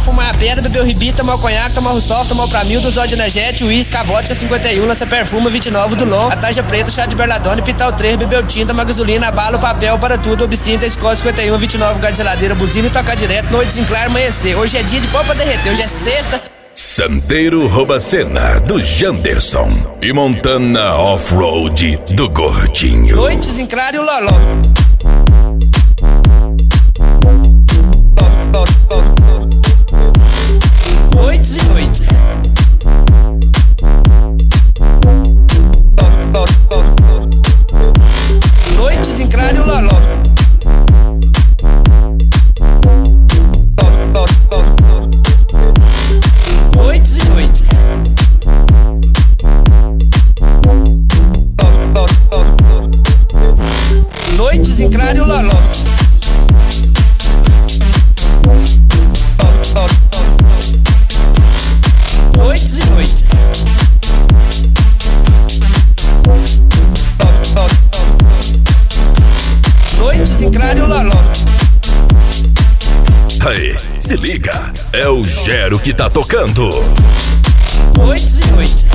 fumar a pedra, beber o ribi, tomar o conhaque, tomar o Rustov, tomar o Pramil, dos Dodge Energético, uísque, a vodka 51, lança perfume, 29 do Long, a tarja preta, chá de berladone, pital 3, bebeu tinta, uma gasolina, bala, papel, para tudo, obcinta, escola 51, 29, lugar de geladeira, buzina e tocar direto, noites em claro, amanhecer. Hoje é dia de pó pra derreter, hoje é sexta. Sandeiro rouba cena do Janderson e Montana Off-Road do Gordinho. Noites em claro e o Loló. Noites e noites. Noites em claro e o Loló. Noites e noites. Noites em claro e o Loló. Noites e noites. Noites em claro e o Loló. Aí, se liga, é o Gero que tá tocando. Noites e noites.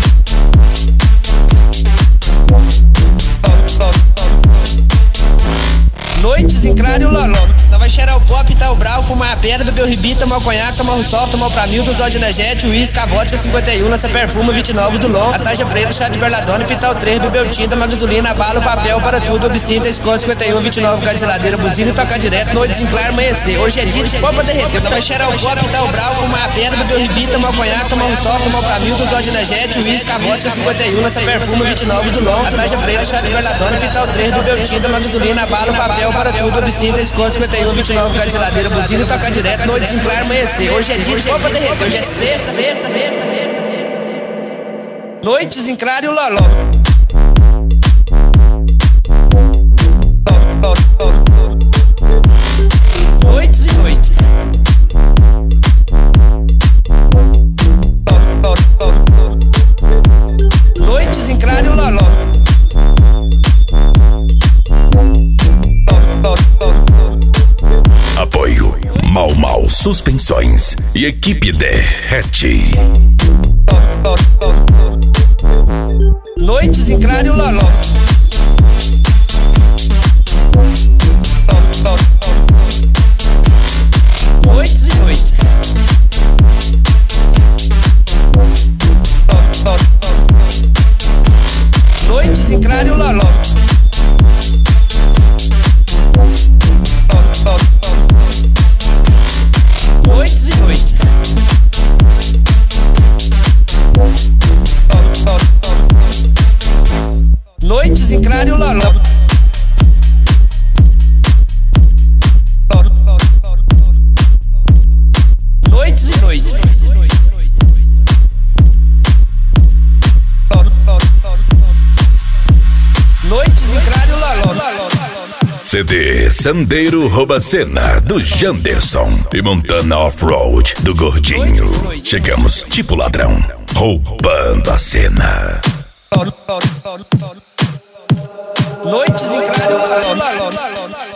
Noites em claro e o Loló. Nós vai cheirar o pop, tá o brau, fumar a pedra, beber o ribi, tomar o conhaque, tomar o Rustov, tomar o Pramil, dos Dodge Energético, uísque, a vodka 51, lança perfume, 29 do Long, a tarja preta, chá de berladone, pital 3, bebeu tinta, uma gasolina, bala, papel, para tudo, obcinta, escola 51, 29, lugar de geladeira, buzina e tocar direto, noites em claro, amanhecer. Hoje é dia de pó pra derreter. Nós vai cheirar o pop, tá o brau, fumar a pedra, beber o ribi, tomar o conhaque, tomar o Rustov, tomar o Pramil, dos Dodge Energético, uísque, a vodka 51, lança perfume, 29 do Long, a tarja preta, chá de berladone, pital 3, bebeu tinta, uma gasolina, bala, papel, para tudo, obcinta, escola 51, 29, lugar de geladeira, buzina e tocar direto, noites em claro, amanhecer. Hoje é dia de pó pra derreter, hoje é sexta. Noites em claro e o Loló. Noites e noites. Noites em claro e o Loló. Apoio Mal Suspensões e equipe Derrete. Noites em claro e o Loló. Noites e noites. Noites em claro e o Loló. Noites e noites. Noites em claro e o Loló. Noites e noites. Noites em claro e o Loló. CD Sandeiro rouba cena do Janderson e Montana Off-Road do Gordinho. Chegamos tipo ladrão, roubando a cena. Noites em claro e o Loló.